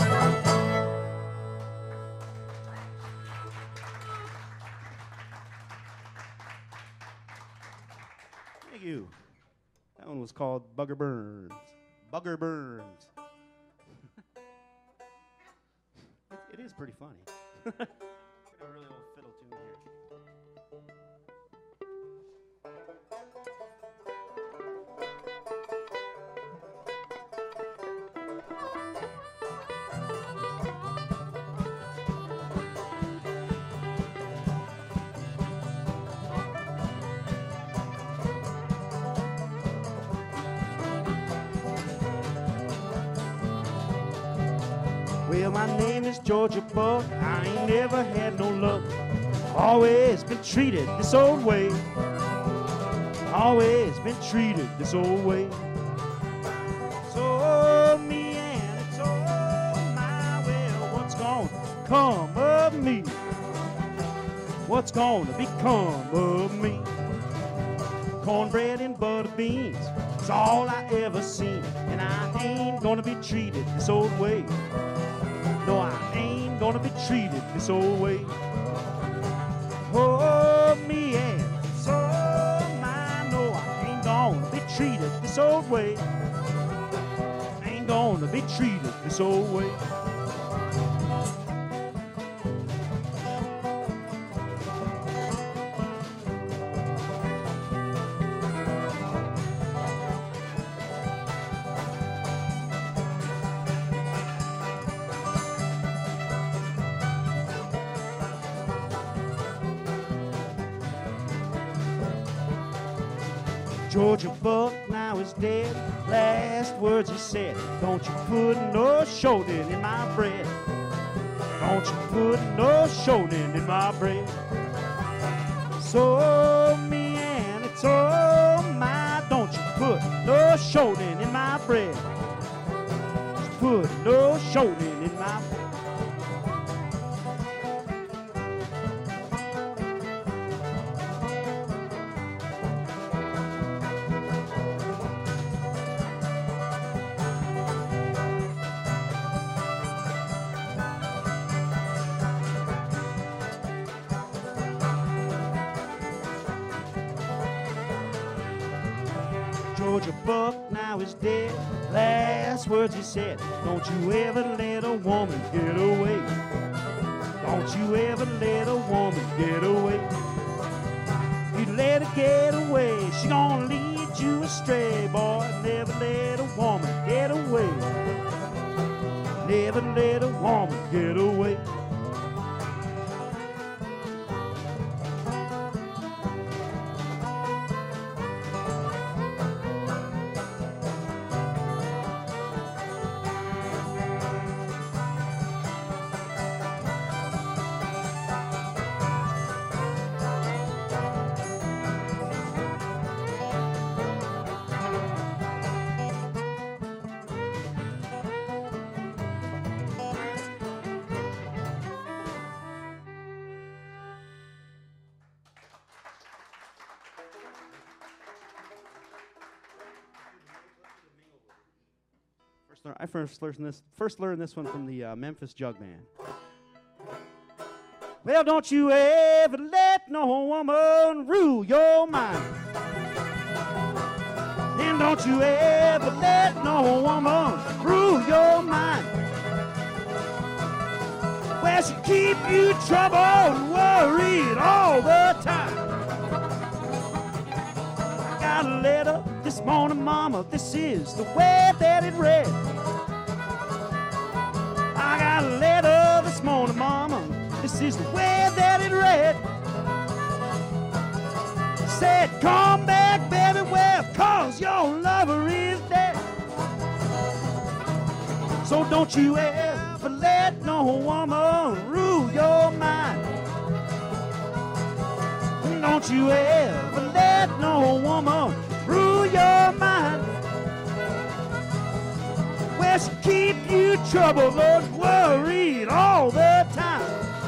Thank you. That one was called Bugger Burns. Bugger Burns. It is pretty funny. Got a really old fiddle tune here. Well, my name is Georgia Buck. I ain't never had no luck. Always been treated this old way. Always been treated this old way. So me and it's all my well. What's gonna come of me? What's gonna become of me? Cornbread and butter beans, it's all I ever seen. And I ain't gonna be treated this old way. No, I ain't gonna be treated this old way. Oh, me and so my, no, I ain't gonna be treated this old way. Ain't gonna be treated this old way. Georgia Buck now is dead. Last words he said, don't you put no shouldin' in my bread. Don't you put no shouldin' in my bread. So me and it's all my, don't you put no shouldin' in my bread. Just put no shouldin' in my bread. Georgia Buck now is dead. Last words he said, don't you ever let a woman get away. Don't you ever let a woman get away. You let her get away, she gonna lead you astray, boy. Never let a woman get away. Never let a woman get away. I first learned this one from the Memphis Jug Band. Well, don't you ever let no woman rule your mind. And don't you ever let no woman rule your mind. Well, she keep you troubled and worried all the time. I got a letter this morning, Mama, this is the way that it read. I got a letter this morning, Mama, this is the way that it read. Said, come back, baby, well, cause your lover is dead. So don't you ever let no woman rule your mind. Don't you ever let no woman rule your mind. where she keep you troubled and worried all the time.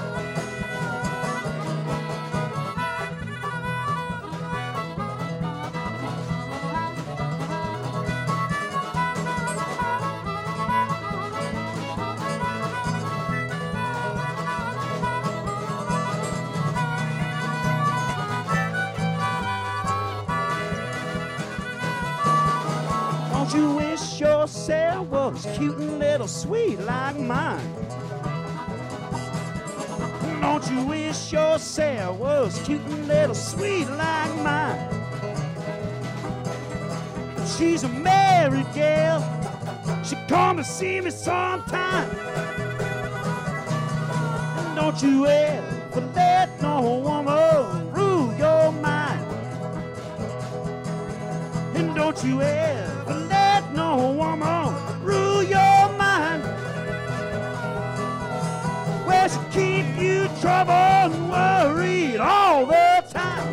Don't you wish yourself was cute and little sweet like mine? Don't you wish yourself was cute and little sweet like mine? She's a married gal, she come to see me sometime. Don't you ever let no woman rule your mind. And don't you ever let no woman rule your mind. Where she keep you troubled and worried all the time.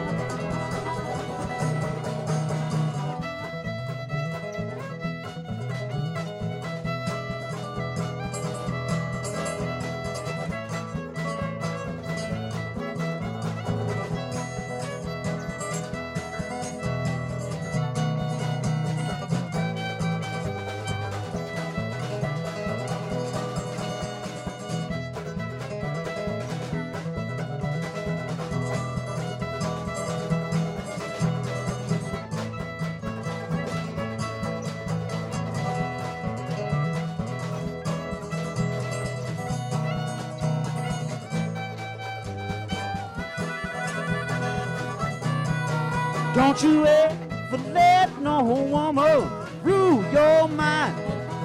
Don't you ever let no woman rule your mind.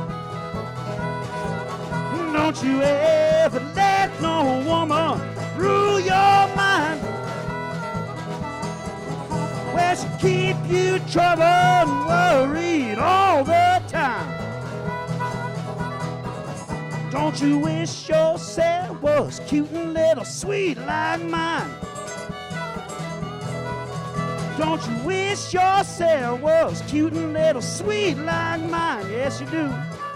Don't you ever let no woman rule your mind. Where she keep you troubled and worried all the time. Don't you wish yourself was cute and little sweet like mine? Don't you wish yourself was cute and little sweet like mine? Yes, you do.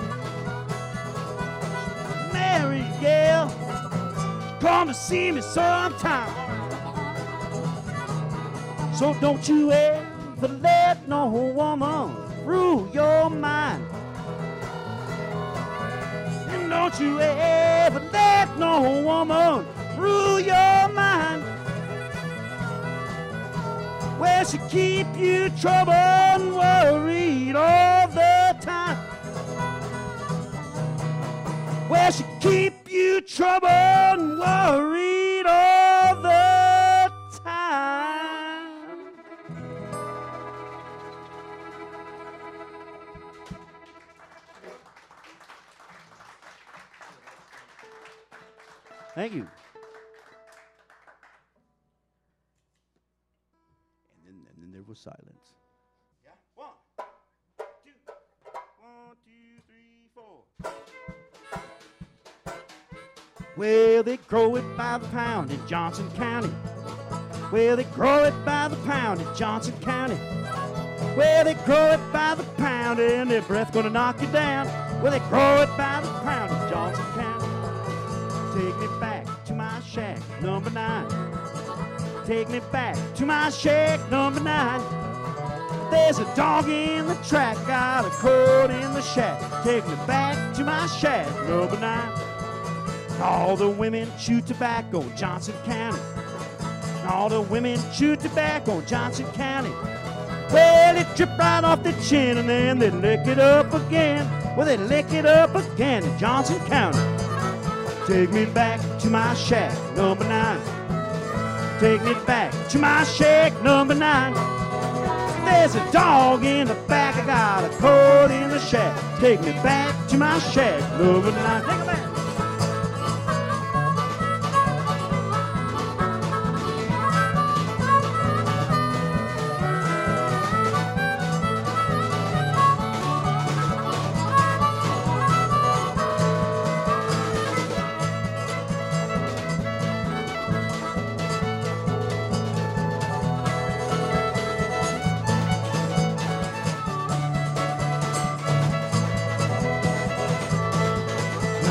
Married gal, come to see me sometime. So don't you ever let no woman rule your mind. And don't you ever let no woman rule your mind. Where she keep you troubled and worried all the time. Where she keep you troubled and worried all the time. Thank you. And then there was silence. Yeah. 1, 2, 1, 2, 3, 4. Well, they grow it by the pound in Johnson County. Well, they grow it by the pound in Johnson County. Well, they grow it by the pound and their breath gonna knock you down. Well, they grow it by the pound in Johnson County. Take me back to my shack, number 9. Take me back to my shack, number 9. There's a dog in the track, got a coat in the shack. Take me back to my shack, number 9. All the women chew tobacco, Johnson County. All the women chew tobacco, Johnson County. Well, it drip right off the chin and then they lick it up again. Well, they lick it up again in Johnson County. Take me back to my shack, number 9. Take me back to my shack, number 9. There's a dog in the back, I got a coat in the shack. Take me back to my shack, number 9. Take it back.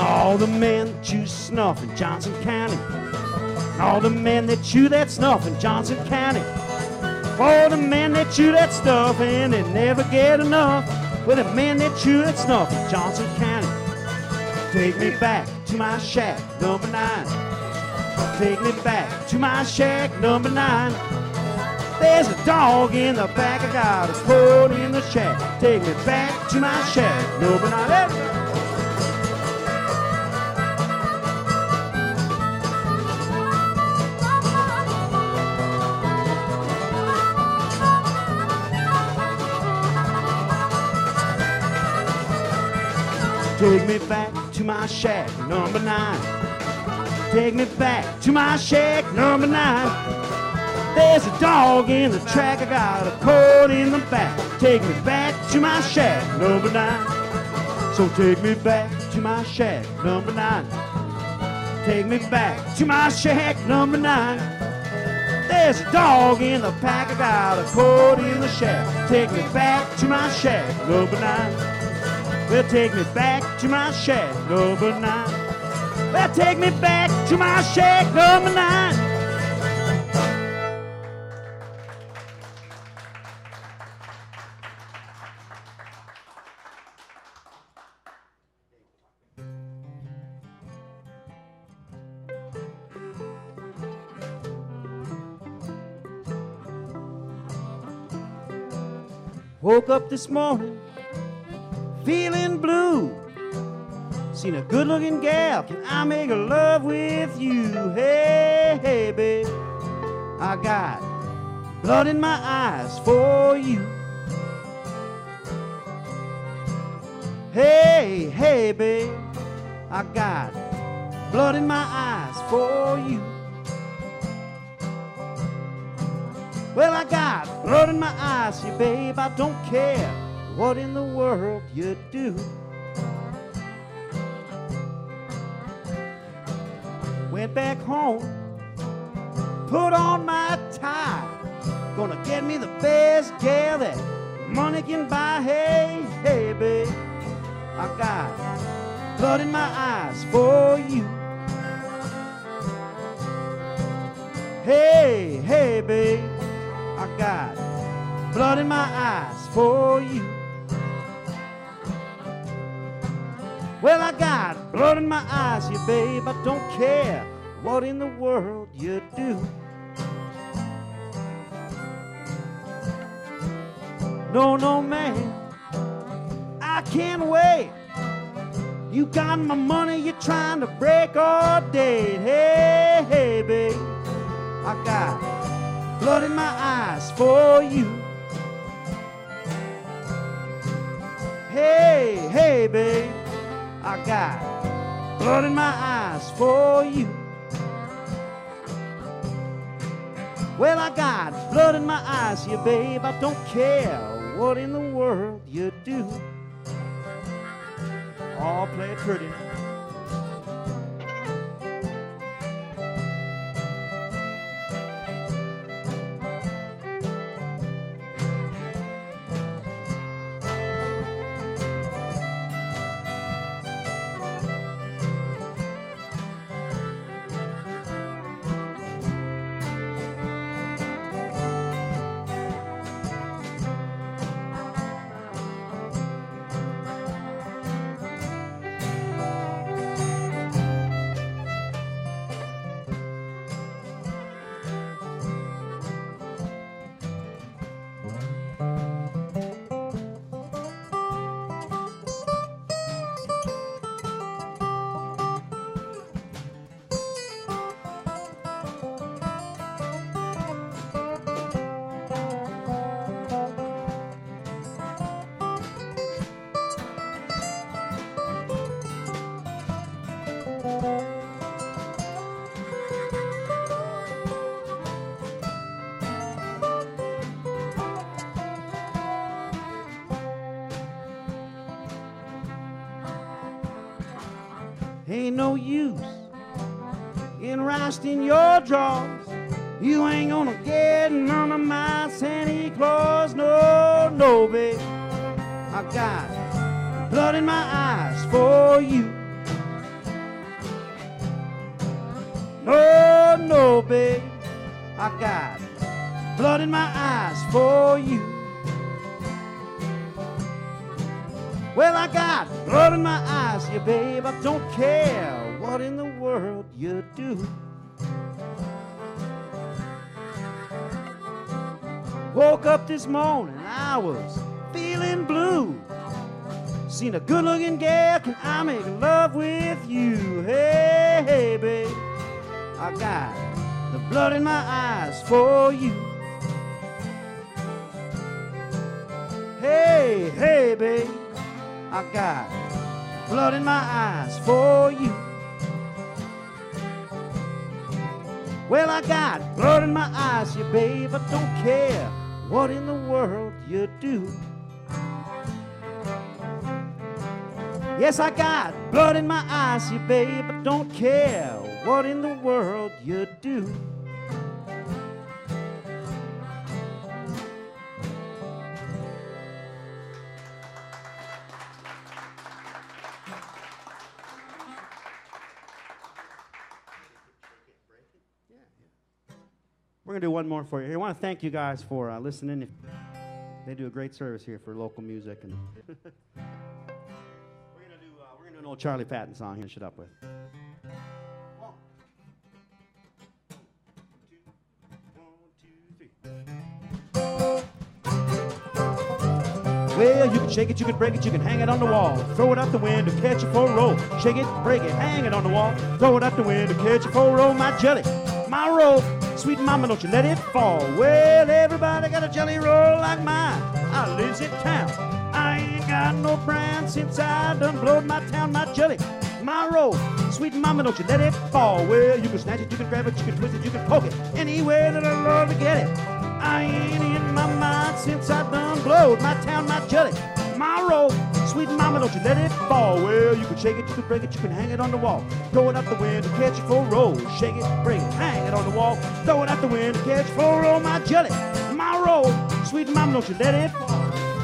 all the men that you snuff in Johnson County, and all the men that chew that snuff in Johnson County, all the men that chew that stuff and they never get enough, well, the men that chew that snuff in Johnson County. Take me back to my shack, number 9. Take me back to my shack, number 9. There's a dog in the back, I got a coat in the shack. Take me back to my shack, number 9. Take me back to my shack, number 9. Take me back to my shack, number 9. There's a dog in the track, I got a coat in the back. Take me back to my shack, number 9. So take me back to my shack, number 9. Take me back to my shack, number 9. There's a dog in the pack, I got a coat in the shack. Take me back to my shack, number 9. Well, take me back to my shack, number 9. Well, take me back to my shack, number 9. Woke up this morning feeling blue. Seen a good-looking gal, can I make love with you? Hey, hey, babe, I got blood in my eyes for you. Hey, hey, babe, I got blood in my eyes for you. Well, I got blood in my eyes, yeah, babe, I don't care what in the world you do. Went back home, put on my tie. Gonna get me the best gal that money can buy. Hey, hey, babe, I got blood in my eyes for you. Hey, hey, babe, I got blood in my eyes for you. Well, I got blood in my eyes, yeah, babe, I don't care what in the world you do. No, no, man, I can't wait. You got my money, you're trying to break our date. Hey, hey, babe, I got blood in my eyes for you. Hey, hey, babe, I got blood in my eyes for you. Well, I got blood in my eyes, yeah, babe, I don't care what in the world you do. Oh, play it pretty. Ain't no use in roasting your drawers. You ain't gonna get none of my Santa Claus. No, no, babe, I got blood in my eyes for you. world, babe. I got blood in my eyes for you. Well, I got blood in my eyes, yeah, babe. I don't care what in the world you do. Woke up this morning, I was feeling blue. Seen a good-looking gal, can I make love with you? Hey, hey, babe, I got the blood in my eyes for you. Hey, hey, babe, I got blood in my eyes for you. Well, I got blood in my eyes, yeah, babe. I don't care what in the world you do. Yes, I got blood in my eyes, yeah, babe. I don't care what in the world you do. We're going to do one more for you. I want to thank you guys for listening. They do a great service here for local music. And we're going to do an old Charlie Patton song here to shut up with. One, two, 1, 2, 3. Well, you can shake it, you can break it, you can hang it on the wall. Throw it out the window, catch it for a roll. Shake it, break it, hang it on the wall. Throw it out the window, catch it for a roll. My jelly, my roll. Sweet mama, don't you let it fall. Well, everybody got a jelly roll like mine. I lives in town. I ain't got no brand since I done blowed my town. My jelly, my roll. Sweet mama, don't you let it fall. Well, you can snatch it, you can grab it, you can twist it, you can poke it. Anywhere that I love to get it. I ain't in my mind since I done blowed my town. My jelly, my roll. Sweet mama, don't you let it fall. Well, you can shake it, you can break it, you can hang it on the wall. Throw it out the window, catch it for a roll. Shake it, break it, hang it on the wall. Throw it out the window, catch it for a roll. My jelly, my roll. Sweet mama, don't you let it fall.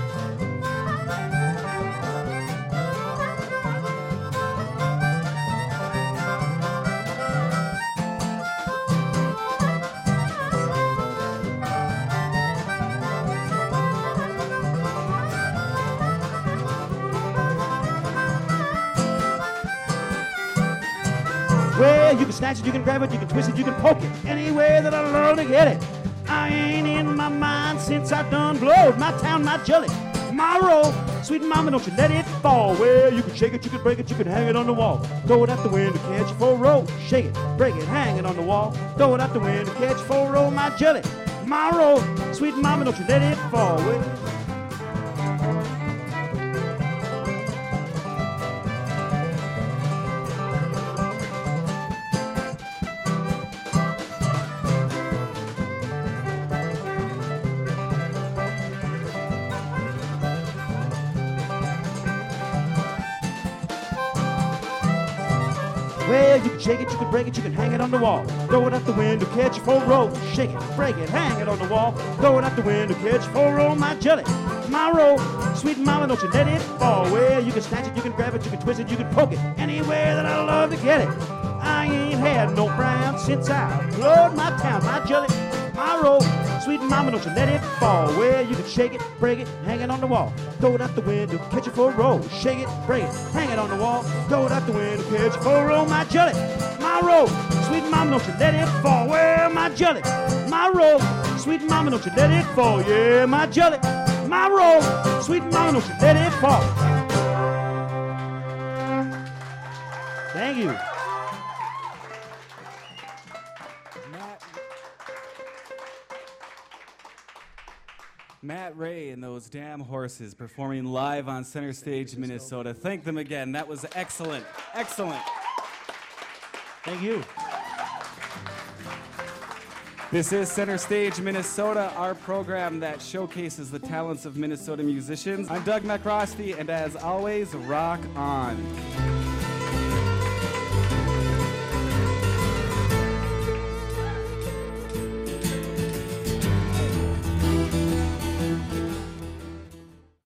Well, you can snatch it, you can grab it, you can twist it, you can poke it. Anywhere that I love to get it. I ain't in my mind since I done blowed my town, my jelly, my roll. Sweet mama, don't you let it fall. Well, you can shake it, you can break it, you can hang it on the wall. Throw it out the window, catch it for a roll. Shake it, break it, hang it on the wall. Throw it out the window, catch it for a roll. My jelly, my roll. Sweet mama, don't you let it fall. Well, well, you can shake it, you can break it, you can hang it on the wall. Throw it out the window, catch it for a roll. Shake it, break it, hang it on the wall. Throw it out the window, catch it for a roll. My jelly, my roll. Sweet mama, don't you let it fall. Well, you can snatch it, you can grab it, you can twist it, you can poke it. Anywhere that I love to get it. I ain't had no brown since I blowed my town. My jelly, my roll. Sweet mama, don't you let it fall. Well, you can shake it, break it, hang it on the wall. Throw it out the window, catch it for a roll. Shake it, break it, hang it on the wall. Throw it out the window, catch it for a roll. My jelly, my roll. Sweet mama, don't you let it fall. Well, my jelly, my roll. Sweet mama, don't you let it fall. Yeah, my jelly, my roll. Sweet mama, don't you let it fall. Thank you. Matt Ray and those damn horses performing live on Center Stage, Minnesota. Thank them again. That was excellent. Excellent. Thank you. This is Center Stage, Minnesota, our program that showcases the talents of Minnesota musicians. I'm Doug McRosty, and as always, rock on.